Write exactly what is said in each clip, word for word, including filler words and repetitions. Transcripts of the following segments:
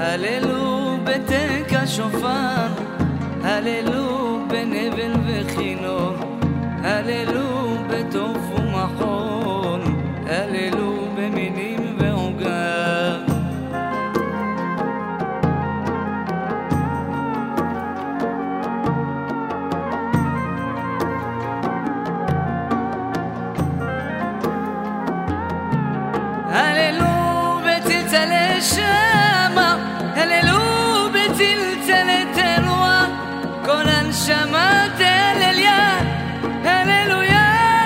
הללו בתקע שופר, הללו בנבל וכינור, הללו בטוף ומחול, הללו במינים ועוגב. הללו בצלצלי שמה, הללו בצלצלי תרועה, כל הנשמה תהלליה, הללויה.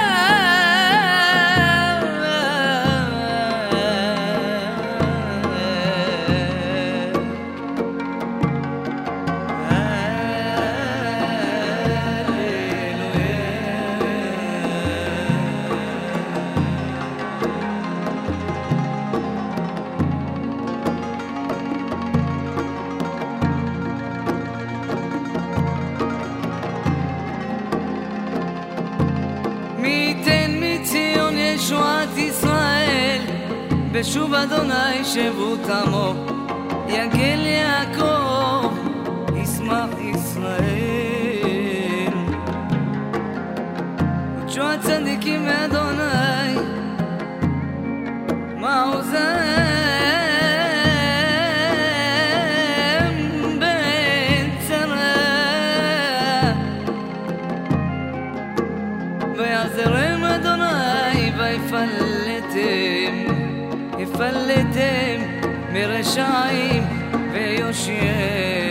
ישועת ישראל, בשוב אדוני שבות עמו, יגל יעקב, ישמח ישראל. ותשועת צדיקים מאדוני, מעוזם בצרה, ויעזרם אדוני ויפלטם, יפלטם מרשעים ויושיעם.